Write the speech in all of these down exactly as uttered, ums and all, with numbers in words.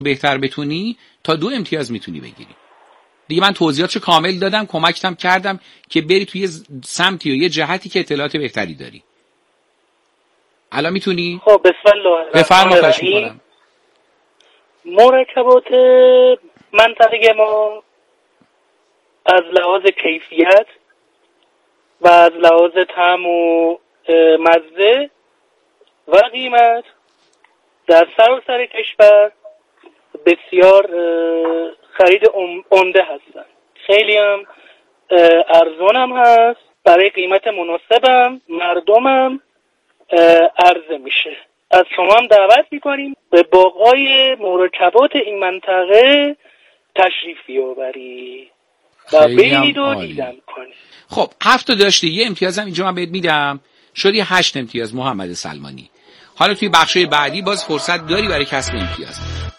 بهتر بتونی تا دو امتیاز میتونی بگیری. دیگه من توضیحاتش کامل دادم، کمکتم کردم که بری توی سمتی و یه جهتی که اطلاعات بهتری داری. الان میتونی؟ خب بسم الله. بفرما. خواهش میکنم. مرکبات منطقه ما از لحاظ کیفیت و از لحاظ طعم و مزه و قیمت در سراسر کشور بسیار خرید عمده هستند. خیلی هم ارزان هم هست، برای قیمت مناسبم مردمم عرضه میشه. از شما هم دعوت میکنیم به باغ‌های مرکبات این منطقه تشریف بیاوری و ببینید و دیدن کنید. خب هفت تا داشتی، یه امتیازم اینجا من بهت میدم، شدی هشت امتیاز محمد سلمانی. حالا توی بخشای بعدی باز فرصت داری برای کسب امتیاز.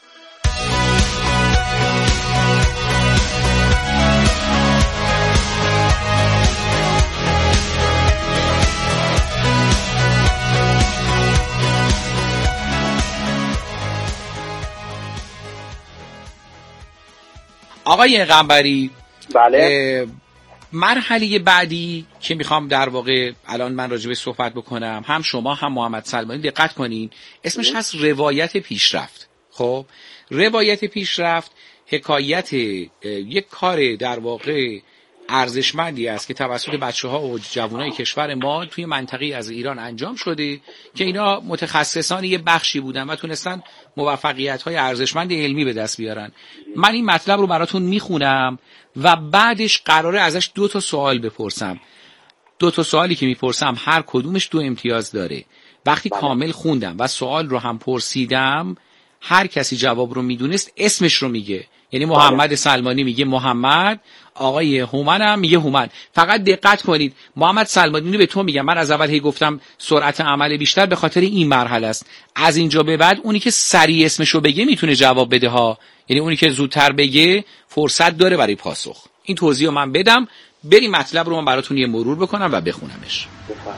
آقای قنبری، بله. مرحله بعدی که میخوام در واقع الان من راجع به صحبت بکنم، هم شما هم محمد سلمانی دقت کنین، اسمش هست روایت پیشرفت. خب روایت پیشرفت حکایت یک کار در واقع ارزشمندی است که توسط بچه‌ها و جوانای کشور ما توی منطقه از ایران انجام شده که اینا متخصصان یه بخشی بودن و تونستن موفقیت‌های ارزشمند علمی به دست بیارن. من این مطلب رو براتون میخونم و بعدش قراره ازش دو تا سوال بپرسم. دو تا سوالی که میپرسم هر کدومش دو امتیاز داره. وقتی بله. کامل خوندم و سوال رو هم پرسیدم، هر کسی جواب رو میدونست اسمش رو میگه. یعنی محمد بله. سلمانی میگه محمد، آقای هومن هم میگه هومن. فقط دقت کنید، محمد سلمانی رو به تو میگم، من از اول هی گفتم سرعت عمل بیشتر به خاطر این مرحله است. از اینجا به بعد اونی که سریع اسمشو بگه میتونه جواب بده ها، یعنی اونی که زودتر بگه فرصت داره برای پاسخ. این توضیح رو من بدم، بریم مطلب رو من براتون یه مرور بکنم و بخونمش. بفهم.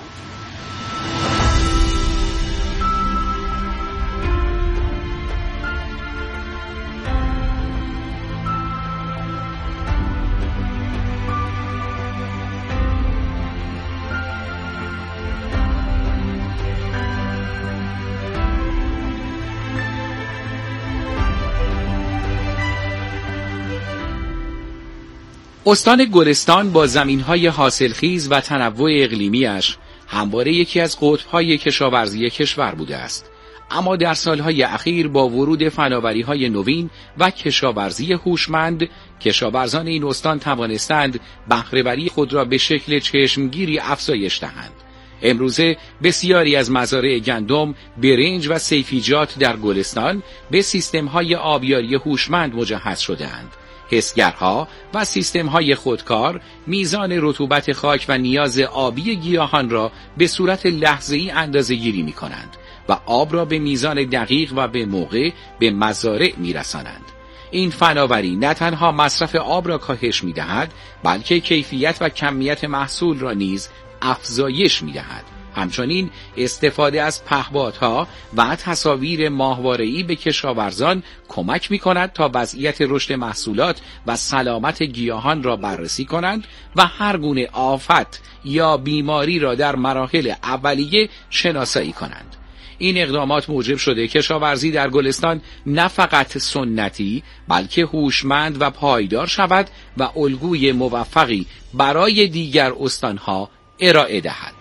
استان گلستان با زمین‌های حاصلخیز و تنوع اقلیمیش همواره یکی از قطب‌های کشاورزی کشور بوده است. اما در سالهای اخیر با ورود فناوری‌های نوین و کشاورزی هوشمند، کشاورزان این استان توانستند بهره‌وری خود را به شکل چشمگیری افزایش دهند. امروزه بسیاری از مزارع گندم، برنج و سیفیجات در گلستان به سیستم‌های آبیاری هوشمند مجهز شده‌اند. حسگرها و سیستم‌های خودکار میزان رطوبت خاک و نیاز آبی گیاهان را به صورت لحظه‌ای اندازه‌گیری می‌کنند و آب را به میزان دقیق و به موقع به مزارع می‌رسانند. این فناوری نه تنها مصرف آب را کاهش می‌دهد، بلکه کیفیت و کمیت محصول را نیز افزایش می‌دهد. همچنین استفاده از پهپادها و تصاویر ماهواره‌ای به کشاورزان کمک می‌کند تا وضعیت رشد محصولات و سلامت گیاهان را بررسی کنند و هر گونه آفت یا بیماری را در مراحل اولیه شناسایی کنند. این اقدامات موجب شده کشاورزی در گلستان نه فقط سنتی بلکه هوشمند و پایدار شود و الگوی موفقی برای دیگر استانها ارائه دهد.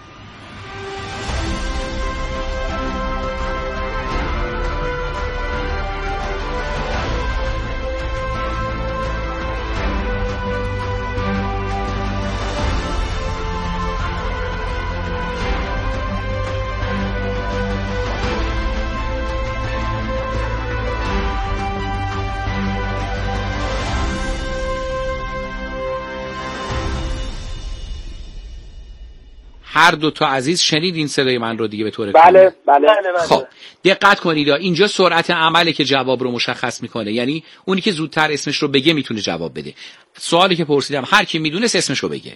هر دو تا عزیز شنید این صدای من رو دیگه به طور بله بله, بله, بله. خب دقت کنید، اینجا سرعت عمله که جواب رو مشخص میکنه، یعنی اونی که زودتر اسمش رو بگه میتونه جواب بده. سوالی که پرسیدم هر کی میدونست اسمش رو بگه.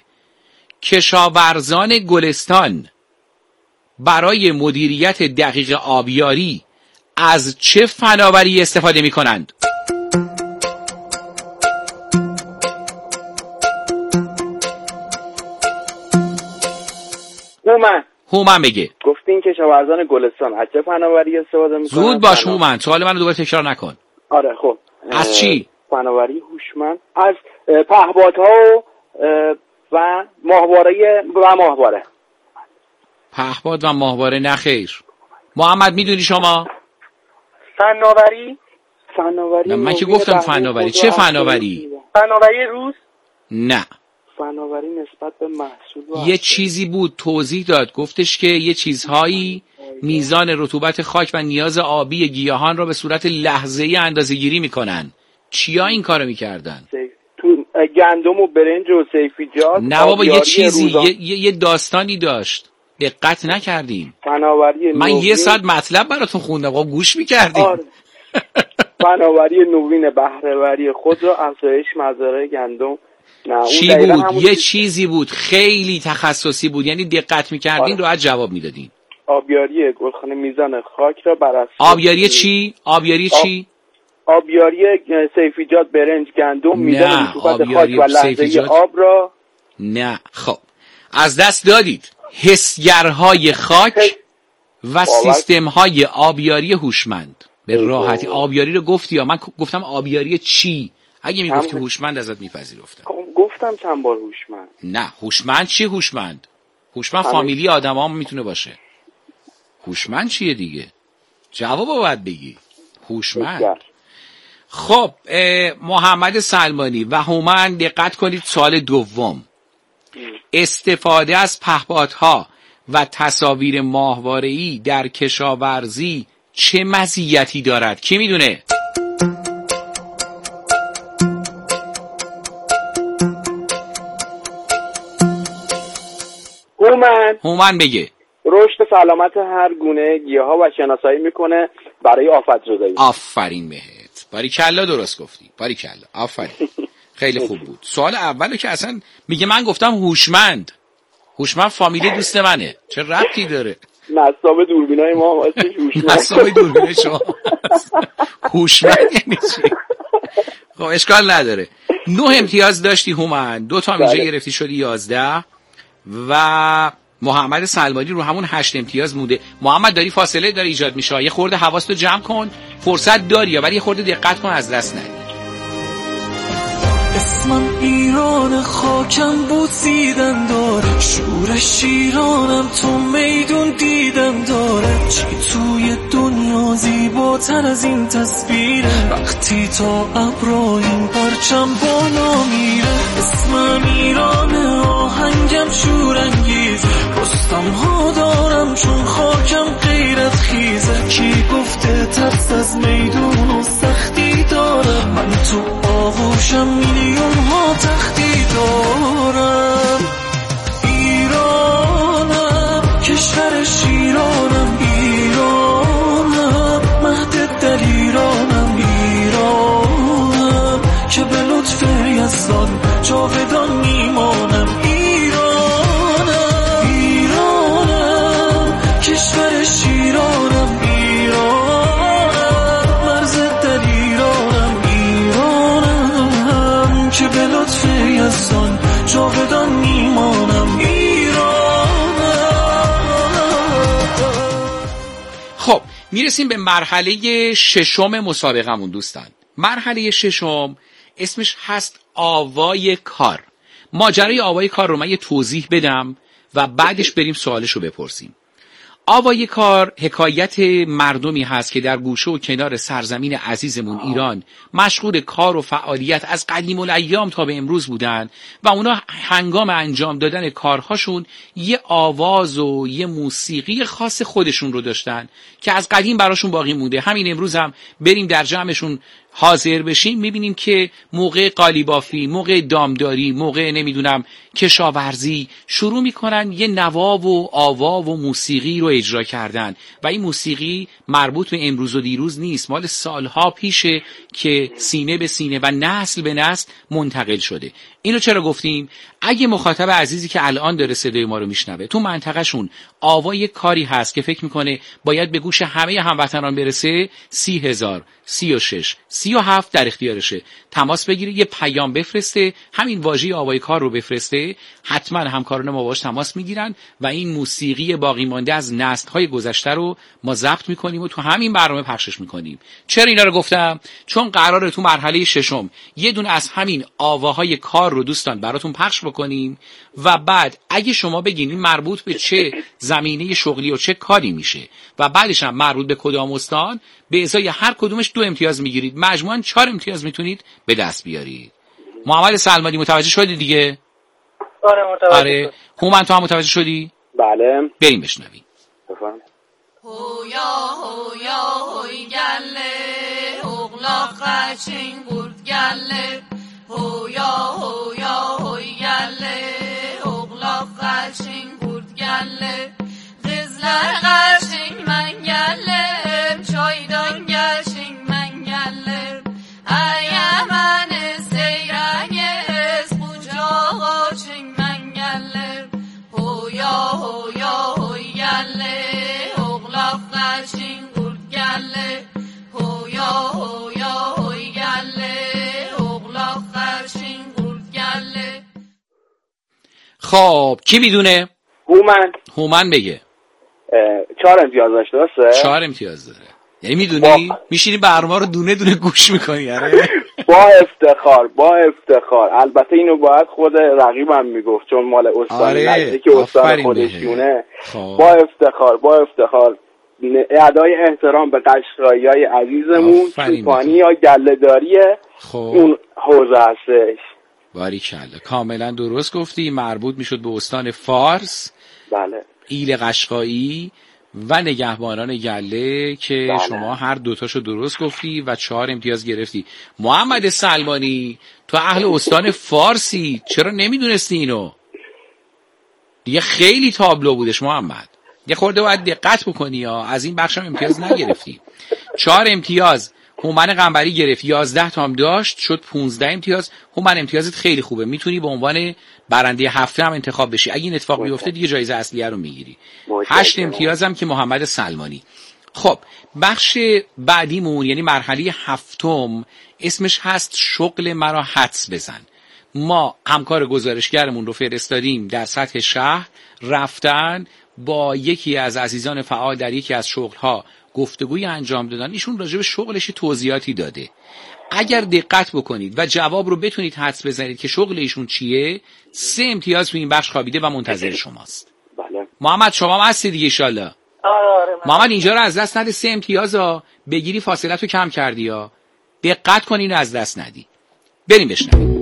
کشاورزان گلستان برای مدیریت دقیق آبیاری از چه فناوری استفاده می کنند؟ هومن هومن بگه. گفتین کشاورزان گلستان از چه فناوری استفاده میکنن؟ زود باش هومن، سوال منو دوباره تکرار نکن. آره خب از چی؟ فناوری هوشمند از پهپادها و و ماهواره و ماهواره. پهپاد و ماهواره نه خیر. محمد میدونی شما؟ فناوری فناوری نه، من که گفتم فناوری. چه فناوری؟ فناوری روز؟ نه، فناوری نسبت به محصول. یه چیزی بود توضیح داد، گفتش که یه چیزهایی میزان رطوبت خاک و نیاز آبی گیاهان را به صورت لحظه‌ای اندازه‌گیری میکنن. چیا این کارو میکردن؟ تو گندم و برنج و سیفیجات. نه بابا، یه چیزی یه, یه, یه داستانی داشت، دقت نکردیم. فناوری من نوین. یه ساعت مطلب براتون خوندم، بابا گوش میکردیم. آره. فناوری نوین بهره‌وری خود را افزایش مزارع گندم. نه چی بود؟ یه چیزی بود خیلی تخصصی بود، یعنی دقت میکردین راحت جواب میدادین. آبیاری گلخانه میزان خاک را بر اساس. آبیاری چی؟ آبیاری چی؟ آبیاری سیفیجات، برنج، گندم، میزان رطوبت خاک و لحظه آب را. نه خب از دست دادید. حسگرهای خاک و سیستم‌های آبیاری هوشمند. به راحتی آبیاری رو گفتی یا من گفتم آبیاری چی؟ اگه میگفتی هوشمند ازت میپذیرفتم. گفتم چند بار هوشمند. نه هوشمند چی هوشمند؟ هوشمند فامیلی آدم‌ها هم میتونه باشه. هوشمند چیه دیگه؟ جوابو باید بگی. هوشمند. خب محمد سلمانی و هومن دقت کنید، سوال دوم. استفاده از پهپادها و تصاویر ماهواره‌ای در کشاورزی چه مزیتی دارد؟ کی میدونه؟ هومن هومن بگه. رشد سلامت هر گونه گیاها و شناسایی میکنه برای آفت زدایی. آفرین بهت، باریکلا درست گفتی، باریکلا، آفرین. خیلی خوب بود. سوال اولو که اصلا میگه من گفتم هوشمند. هوشمند فامیلی دوست منه، چه ربطی داره؟ نصاب دوربینای ما واسه هوشمند. نصاب دوربینای شما هوشمند یعنی چی؟ خب اشکال نداره. نه امتیاز داشتی هومن، دو تا اینجا گرفتی شدی یازده و محمد سلمانی رو همون هشت امتیاز مونده. محمد داری فاصله داره ایجاد میشه، یه خورده حواستو جمع کن، فرصت داری ولی یه خورده دقت کن از دست ندی. اسمم ایران، خاکم بود زیدن داره، شور شیرانم تو میدون دیدن داره. چی توی دنیا زیباتر از این تصویره، وقتی تا ابرا این پرچم بالا میره. اسمم ایران، آهنگم شورانگیز، رستم ها دارم چون خاکم غیرت خیزه. کی گفته ترس از میدون و سختی داره، من تو آغوشم میلیون ها تختی دارم. ایرانم، کشور شیرانم، ایرانم، مهد در ایرانم، ایرانم که به لطف یزدان جاودان میمانم. ایرانم، ایرانم، کشور شیرانم، ایرانم، مرز در ایرانم، ایرانم که به لطف یزدان جاودان میمانم. خب میرسیم به مرحله ششم مسابقمون دوستان. مرحله ششم اسمش هست آوای کار. ماجرای آوای کار رو من یه توضیح بدم و بعدش بریم سوالشو بپرسیم. آوای کار حکایت مردمی هست که در گوشه و کنار سرزمین عزیزمون ایران مشغول کار و فعالیت از قدیم الایام تا به امروز بودن و اونا هنگام انجام دادن کارهاشون یه آواز و یه موسیقی خاص خودشون رو داشتن که از قدیم براشون باقی مونده. همین امروز هم بریم در جمعشون حاضر بشیم میبینیم که موقع قالیبافی، موقع دامداری، موقع نمیدونم کشاورزی شروع میکنن یه نوا و آوا و موسیقی رو اجرا کردن و این موسیقی مربوط به امروز و دیروز نیست، مال سالها پیشه که سینه به سینه و نسل به نسل منتقل شده. اینو چرا گفتیم؟ اگه مخاطب عزیزی که الان داره صدای ما رو میشنوه تو منطقهشون آوای کاری هست که فکر میکنه باید به گوش همه هموطنان برسه، سی هزار سی و شش سی و هفت در اختیارشه. تماس بگیره، یه پیام بفرسته، همین واژه آوای کار رو بفرسته، حتما همکاران ما باهاش تماس میگیرن و این موسیقی باقی مانده از نسل‌های گذشته رو ما ضبط میکنیم و تو همین برنامه پخشش میکنیم. چرا اینا رو گفتم؟ چون قراره تو مرحله ششم یه دونه از همین آواهای کار رو دوستان براتون پخش بکنیم و بعد اگه شما بگین این مربوط به چه زمینه شغلی و چه کاری میشه و بعدش هم مربوط به کدام استان، به ازای هر کدومش دو امتیاز میگیرید، مجموعاً چهار امتیاز میتونید به دست بیارید. محمد سلمانی متوجه شدی دیگه؟ آره متوجه. آره. هومن تو هم متوجه شدی؟ بله. بریم بشنویم. بفهم. هویا هویا هوی گله اغلا قشنگ گرد گله هویا هویا هوی گله اغلا قشنگ گرد گله قزلر قشنگ من گله چایدان قشنگ من گله ایا من سیرنگ کجا قشنگ من گله هویا هویا هوی گله اغلا قشنگ گرد گله هویا هویا هوی گله اغلا قشنگ گرد گله. خب کی میدونه؟ هومن. هومن بگه. چهار امتیاز داشته درسته؟ چهار امتیاز داره. یعنی میدونی؟ با... میشینی برنامه رو دونه دونه گوش میکنی. آره. با افتخار با افتخار. البته اینو باید خود رقیبم میگفت چون مال استان آره. نزدیک استان خودشونه. خب. با افتخار با افتخار ادای احترام به قشقایی‌های عزیزمون، چوپانی یا گله‌داری خب. اون حوزه هستش. باریکلا کاملا درست گفتی، مربوط میشد به استان فارس. بله. ایل قشقایی و نگهبانان گله که بله. شما هر دوتاشو درست گفتی و چهار امتیاز گرفتی. محمد سلمانی تو اهل استان فارسی، چرا نمیدونستی اینو؟ دیگه خیلی تابلو بودش محمد، یه خورده باید دقت بکنی یا از این بخشم امتیاز نگرفتی. چهار امتیاز هومن قنبری گرفت، یازده تا هم داشت شد پونزده امتیاز. هومن امتیازت خیلی خوبه، میتونی به عنوان برنده هفته هم انتخاب بشی. اگه این اتفاق بیفته دیگه جایزه اصلیه رو میگیری. هشت امتیاز هم که محمد سلمانی. خب بخش بعدیمون یعنی مرحله هفتم اسمش هست شغل مرا حدس بزن. ما همکار گزارشگرمون رو فرستادیم در سطح شهر، رفتن با یکی از عزیزان فعال در یکی از شغل‌ها گفتگوی انجام دادن. ایشون راجع به شغلش توضیحاتی داده. اگر دقت بکنید و جواب رو بتونید حدس بزنید که شغل ایشون چیه، سه امتیاز تو این بخش خوابیده و منتظر شماست. بله. محمد شما هم هستی دیگه ان آره آره. محمد اینجا رو از دست نده، سه امتیازا بگیری فاصله تو کم کردی ها. دقت کنین از دست ندی. بریم بشنویم.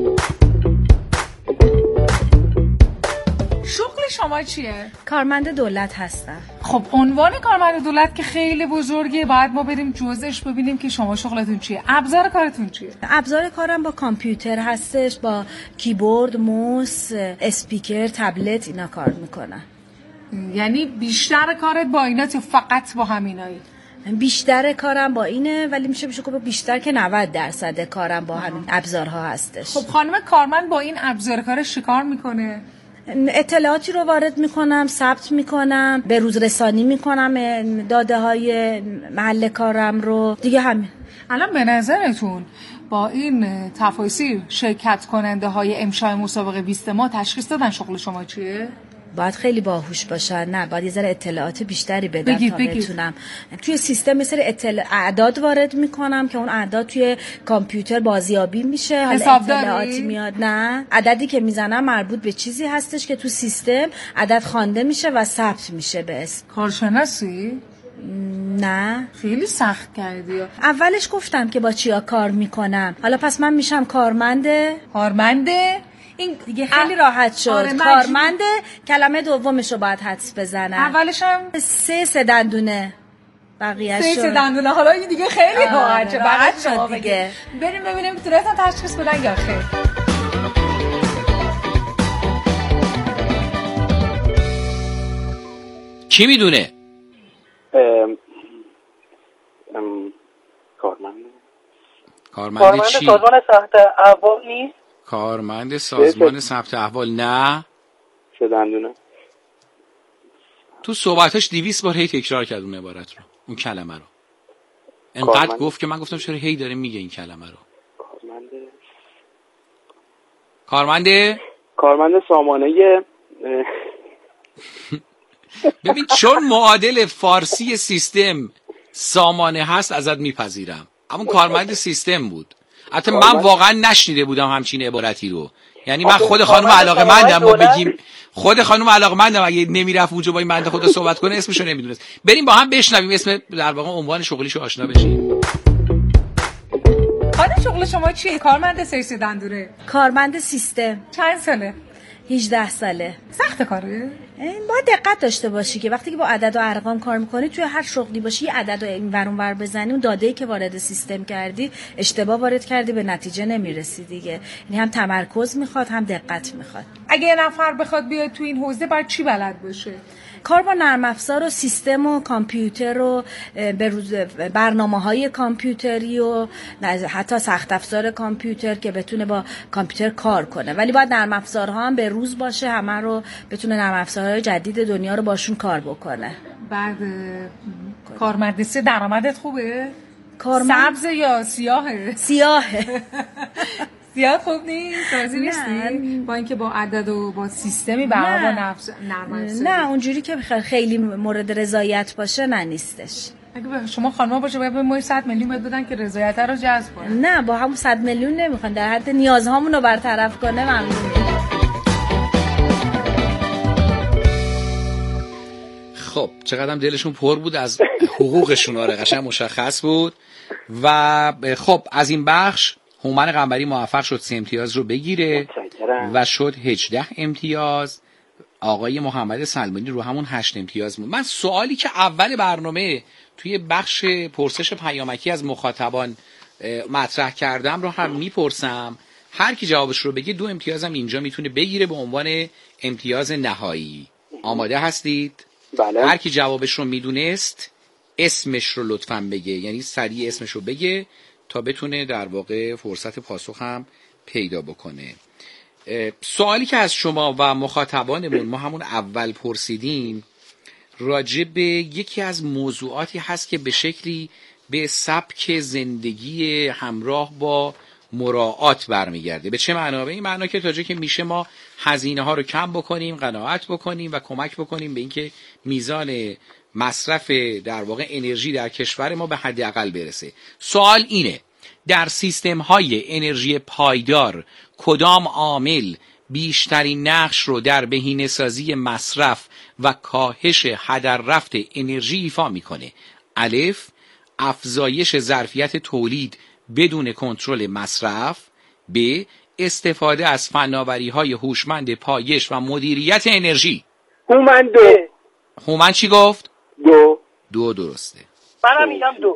شغل شما چیه؟ کارمند دولت هستم. خب عنوان کارمند دولت که خیلی بزرگه، باید ما بریم جزش ببینیم که شما شغلتون چیه. ابزار کارتون چیه؟ ابزار کارم با کامپیوتر هستش، با کیبورد، موس، اسپیکر، تبلت اینا کار میکنم. یعنی بیشتر کارت با اینا تو فقط با همینایی؟ بیشتر کارم با اینه، ولی میشه میشه که بیشتر که نود درصد کارم با همین ابزارها هستش. خب خانم کارمند با این ابزار کارش چیکار میکنه؟ اطلاعاتی رو وارد میکنم، ثبت میکنم، به روز رسانی میکنم داده های محل کارم رو دیگه. همین. الان به نظرتون با این تفاصیل شرکت کننده های امشای مسابقه بیست ما تشخیص دادن شغل شما چیه؟ باید خیلی باهوش باشن. نه باید یه ذره اطلاعات بیشتری بدن بگید تا بگید. بتونم توی سیستم مثل اطلاع... اعداد وارد میکنم که اون اعداد توی کامپیوتر بازیابی میشه. حالا اطلاعاتی میاد. نه عددی که میزنم مربوط به چیزی هستش که تو سیستم عدد خوانده میشه و ثبت میشه به اسم. کارشناسی؟ نه خیلی سخت کردی. اولش گفتم که با چیا کار میکنم، حالا پس من میشم کارمنده. کارمنده این دیگه خیلی راحت شد. آره کارمنده کلمه دومش رو باید حدس بزنم. اولش هم سه سه دندونه بقیه‌اش سه سه دندونه. حالا این دیگه خیلی راحت شد. راحت شد دیگه. بریم ببینیم میتونستن تشخیص بدن یا خیر. کی میدونه؟ کارمند چی؟ سازمان ثبت احوال نیست؟ کارمند سازمان ثبت احوال نه. سه دندونه. تو صحبتاش دویست بار هی تکرار کرد اون عبارت رو، اون کلمه رو. انقدر گفت که من گفتم چرا هی داره میگه این کلمه رو. کارمند کارمند کارمند سامانه. ببین چون معادل فارسی سیستم سامانه هست ازت میپذیرم، اما کارمند سیستم بود. حتی من واقعا نشنیده بودم همچین عبارتی رو. یعنی من خود خانم علاقه‌مندم ما بگیم خود خانم علاقه‌مندم اگه نمیرفت اونجا با این بنده خدا صحبت کنه اسمشو نمیدونست. بریم با هم بشنویم اسم در واقع عنوان شغلیشو آشنا بشیم. خانم شغل شما چیه؟ کارمند سرویس دندوره. کارمند سیستم. چند ساله؟ هجده ساله. سخت کاره؟ باید دقت داشته باشی که وقتی که با عدد و ارقام کار میکنی توی هر شغلی باشی یه عدد و این ور اون ور بزنی اون داده‌ای که وارد سیستم کردی اشتباه وارد کردی به نتیجه نمیرسی دیگه. یعنی هم تمرکز میخواد هم دقت میخواد. اگه یه نفر بخواد بیاد تو این حوزه باید چی بلد باشه؟ کار با نرم افزار و سیستم و کامپیوتر و به روز برنامه‌های کامپیوتری و حتی سخت افزار کامپیوتر که بتونه با کامپیوتر کار کنه، ولی باید نرم افزارها هم به روز باشه، همه رو بتونه نرم افزارهای جدید دنیا رو باشون کار بکنه. بعد کارمند سه درآمدت خوبه؟ کارمند سبز یا سیاهه؟ سیاهه. زیاد خوب نیست، راضی نیستی؟ با اینکه با عدد و با سیستمی برای با نفس نرم افزاری. نه اونجوری که خیلی مورد رضایت باشه نه نیستش. اگه شما خانم‌ها باشه باید به ما صد میلیون بهت بدن که رضایت رو جذب کنه. نه با همون صد میلیون نمیخوان، در حد نیازهامون رو برطرف کنه ممنون. خب چقدرم دلشون پر بود از حقوقشون، آره قشنگ مشخص بود. و خب از این بخش هومن قنبری موفق شد سه امتیاز رو بگیره و شد هجده امتیاز. آقای محمد سلمانی رو همون هشت امتیاز بود. من سوالی که اول برنامه توی بخش پرسش پیامکی از مخاطبان مطرح کردم رو هم میپرسم، هر کی جوابش رو بگه دو امتیازم اینجا میتونه بگیره به عنوان امتیاز نهایی. آماده هستید؟ بله. هر کی جوابش رو میدونست اسمش رو لطفاً بگه، یعنی سریع اسمش رو بگه تا بتونه در واقع فرصت پاسخ هم پیدا بکنه. سوالی که از شما و مخاطبانمون ما همون اول پرسیدیم راجع به یکی از موضوعاتی هست که به شکلی به سبک زندگی همراه با مراعات برمیگرده. به چه معنا؟ به این معنا که تا جایی که میشه ما هزینه ها رو کم بکنیم، قناعت بکنیم و کمک بکنیم به اینکه میزان مصرف در واقع انرژی در کشور ما به حداقل برسه. سوال اینه در سیستم های انرژی پایدار کدام عامل بیشترین نقش رو در بهینه‌سازی مصرف و کاهش هدر رفت انرژی ایفا میکنه؟ الف، افزایش ظرفیت تولید بدون کنترل مصرف. ب، استفاده از فناوری‌های هوشمند پایش و مدیریت انرژی. هومن دو. هومن چی گفت؟ دو. دو درسته. منم میگم دو.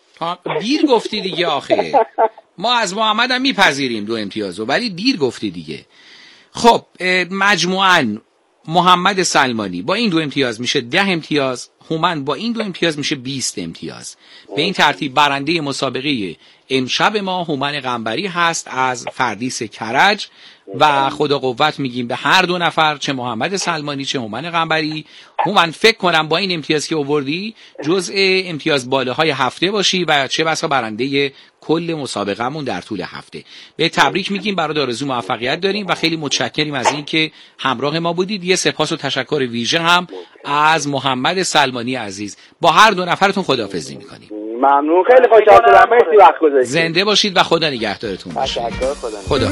دیر گفتی دیگه آخه. ما از محمد هم میپذیریم دو امتیازو، ولی دیر گفتی دیگه. خب مجموعاً محمد سلمانی با این دو امتیاز میشه ده امتیاز، هومن با این دو امتیاز میشه بیست امتیاز. به این ترتیب برنده مسابقه امشب ما هومن قنبری هست از فردیس کرج و خدا قوت میگیم به هر دو نفر، چه محمد سلمانی چه هومن قنبری. هومن فکر کنم با این امتیاز که آوردی جزء امتیاز بالاهای هفته باشی و چه بسا برنده کل مسابقهمون در طول هفته. به تبریک میگیم، برای آرزو موفقیت داریم و خیلی متشکریم از این که همراه ما بودید. یه سپاس و تشکر ویژه هم از محمد سلمانی عزیز. با هر دو نفرتون خداحافظی میکنیم. ممنون، خیلی خوشحال شدم. مرسی وقت گذاشتید. زنده باشید و خدا نگهدارتون باشه. تشکر. خدا خدا.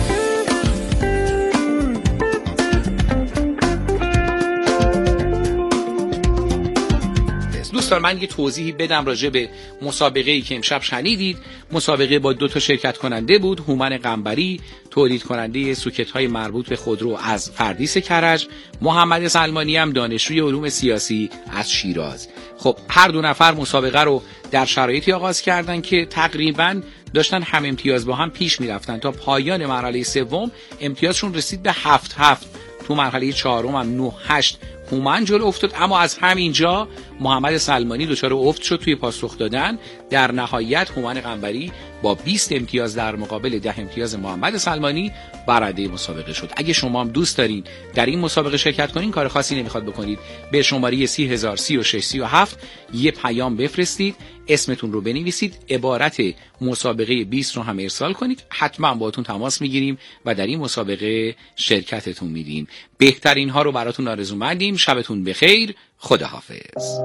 دوستان من یه توضیحی بدم راجع به مسابقه‌ای که امشب شنیدید. مسابقه با دو تا شرکت کننده بود. هومن قنبری تولید کننده سوکت‌های مربوط به خودرو از فردیس کرج، محمد سلمانی هم دانشجوی علوم سیاسی از شیراز. خب هر دو نفر مسابقه رو در شرایطی آغاز کردن که تقریباً داشتن هم امتیاز با هم پیش می‌رفتن تا پایان مرحله سوم امتیازشون رسید به هفت هفت. تو مرحله چهارم هم نه هشت هومن جلو افتاد، اما از همینجا محمد سلمانی دچار افت شد توی پاسخ دادن. در نهایت هومن قنبری با بیست امتیاز در مقابل ده امتیاز محمد سلمانی برنده مسابقه شد. اگه شما هم دوست دارین در این مسابقه شرکت کنین، کار خاصی نمیخواد بکنید. به شماره سی هزار سی و شش سی و هفت یه پیام بفرستید، اسمتون رو بنویسید، عبارت مسابقه بیست رو هم ارسال کنید. حتما باهاتون تماس میگیریم و در این مسابقه شرکتتون میدیم. بهترین ها رو براتون آرزومندیم. شبتون بخیر. خداحافظ.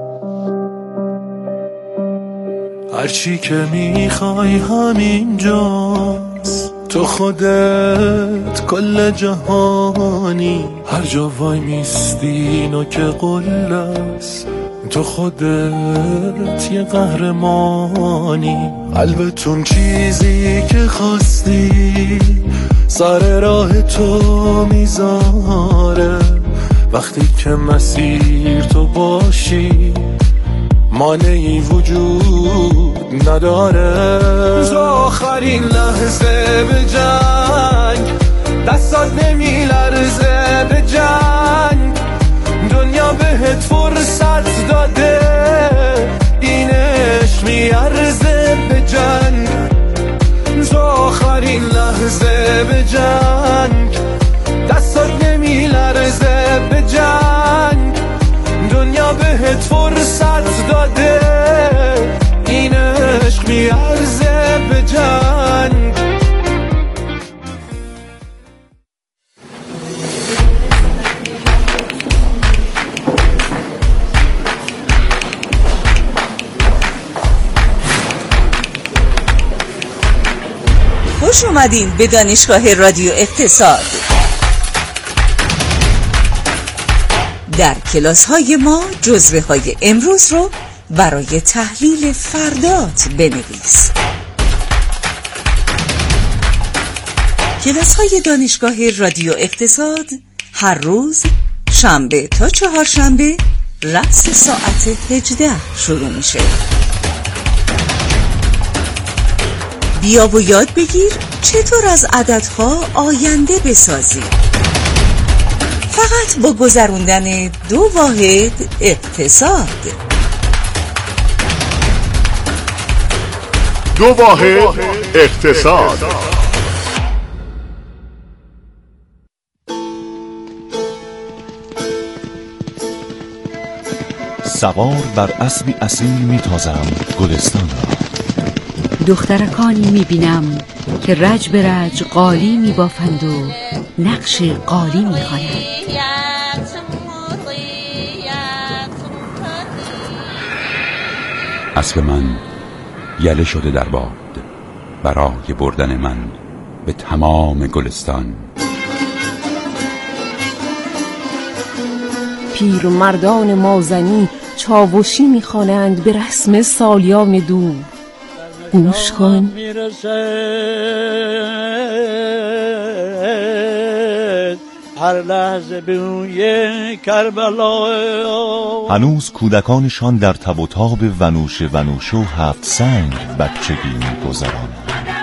هرچی که میخوای همینجاست، تو خودت کل جهانی، هر جا وای میستی نوک قله‌ست، تو خودت یه قهرمانی. قلبتون چیزی که خواستی سر راه تو میذاره، وقتی که مسیر تو باشی مانعی وجود نداره. تو آخرین لحظه به جنگ دستات نمی لرزه، به جنگ دنیا بهت فرصت داده، اینش میارزه به جنگ. تو آخرین لحظه به جنگ دستات نمی لرزه، به جنگ دنیا بهت فرصت داده، این عشق میارزه به جنگ. خوش اومدین به دانشگاه رادیو اقتصاد. در کلاس های ما جزوه های امروز رو برای تحلیل فردات بنویس. کلاس های دانشگاه رادیو اقتصاد هر روز شنبه تا چهارشنبه رأس ساعت هجده شروع میشه. بیا و یاد بگیر چطور از عددها آینده بسازی، فقط با گذروندن دو واحد اقتصاد. دو واحد اقتصاد. سوار بر اسبی اصیل میتازم گلستان را، دخترکانی میبینم که رج به رج قالی میبافند و نقش قالی میخوانند. اسب من یله شده در باد برای بردن من به تمام گلستان. پیرمردان مازنی چاوشی میخوانند به رسم سالیان دور. گوش کن. هر لحظه بوی کربلا. هنوز کودکانشان در تب و تاب ونوش ونوش و هفت سنگ بچگی می‌گذرانند.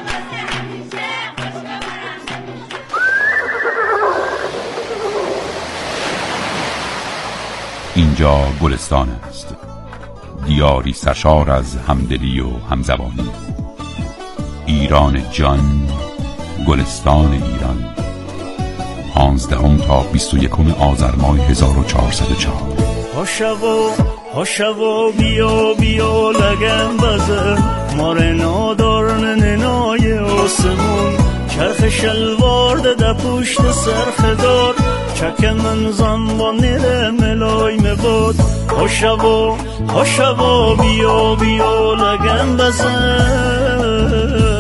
اینجا گلستان است، دیاری سرشار از همدلی و همزبانی. ایران جان، گلستان ایران. پانزدهم تا بیست و یکم آذر ماه هزار و چهارصد و چهار. هاشو هاشو بیا بیا لگن بزن مار نادار ننای آسمون، چرخ شلوار ده پشت سرخدار، چک من زنبان نره ملای مباد. هاشو هاشو بیا بیا لگن بزن.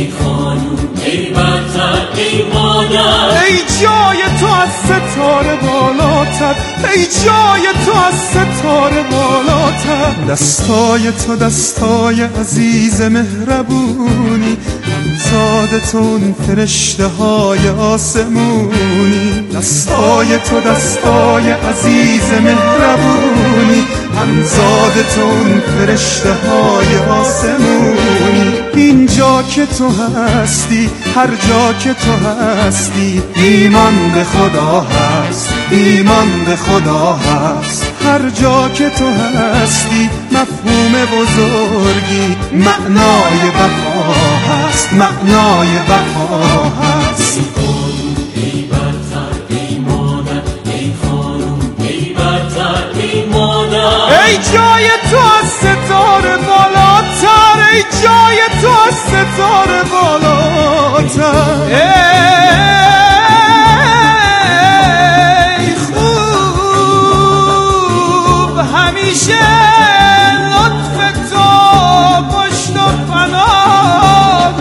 ای خانوم ای برتر ای مادر، ای جای تو از ستاره بالاتر، ای جای تو از ستاره بالاتر. دستای تو دستای عزیز مهربونی، همزاد تو اون فرشته های آسمونی. دستای تو دستای عزیز مهربونی، همزاد تو اون فرشته های آسمونی. اینجا که تو هستی، هر جا که تو هستی، ایمان به خدا هست، ایمان به خدا هست. هر جا که تو هستی مفهوم بزرگی، معنای وفا هست، معنای وفا هست. ای خانوم ای برتر ای مادر، ای خانوم ای برتر ای مادر، ای جای تو از ستاره بالاتر، ای جای تو از ستاره بالاتر. ای خوب همیشه لطف تو پشت و پناه،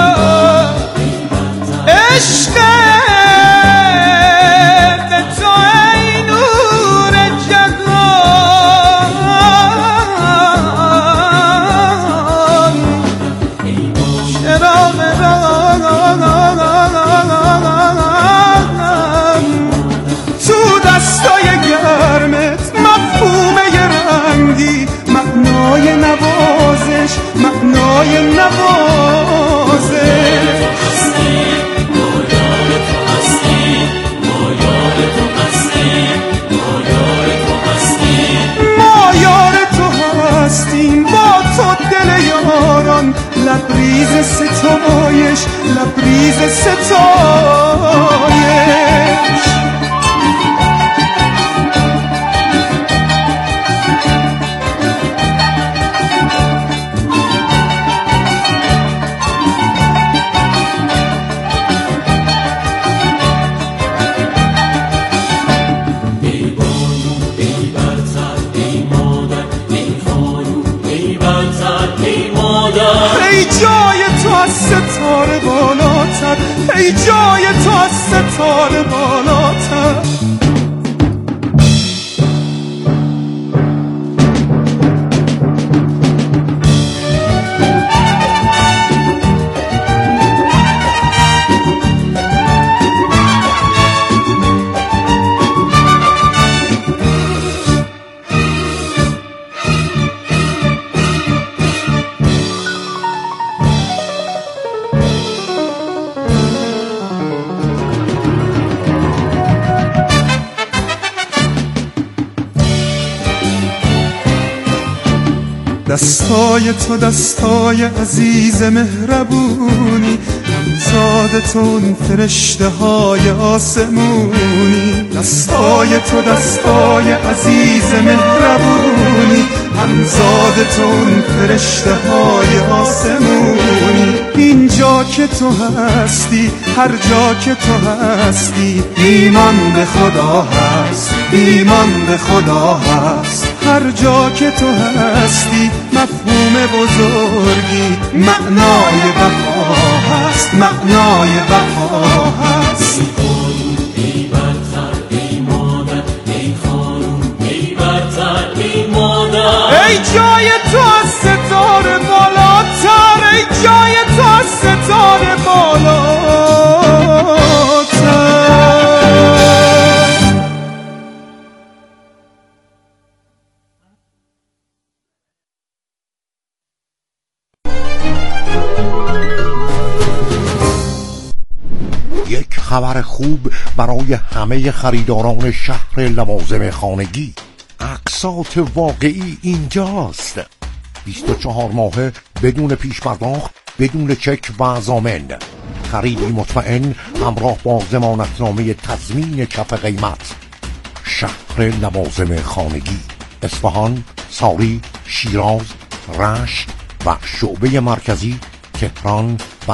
عشق به تو ای نور جهان، چراغ تو دستای گرمت، مفهوم رنگی، معنای نوازش، معنای نوازش. ما یار تو هستیم، با تو دل یاران، لبریز ستایش، لبریز ستایش. ای جای تو از ستاره بالاتر، ای جای تو از ستاره بالاتر. دستای تو دستای عزیز مهربونی، همزاد تو اون فرشته های آسمونی. دستای تو دستای عزیز مهربونی، همزاد تو اون فرشته های آسمونی. اینجا که تو هستی، هر جا که تو هستی، ایمان به خدا هست، ایمان به خدا هست. هر جا که تو هستی مفهوم بزرگی، معنای وفا هست، معنای وفا هست. ای خانوم ای برتر ای مادر، ای خانوم ای برتر ای مادر، ای جای تو از ستاره بالاتر، ای جای تو از ستاره بالاتر. یک خبر خوب برای همه خریداران شهر لوازم خانگی. اقساط واقعی اینجاست. بیست و چهار ماهه بدون پیش پرداخت، بدون چک و ضامن. خریدی مطمئن همراه با ضمانتنامه تضمین کف قیمت. شهر لوازم خانگی، اصفهان، ساری، شیراز، رشت و شعبه مرکزی تهران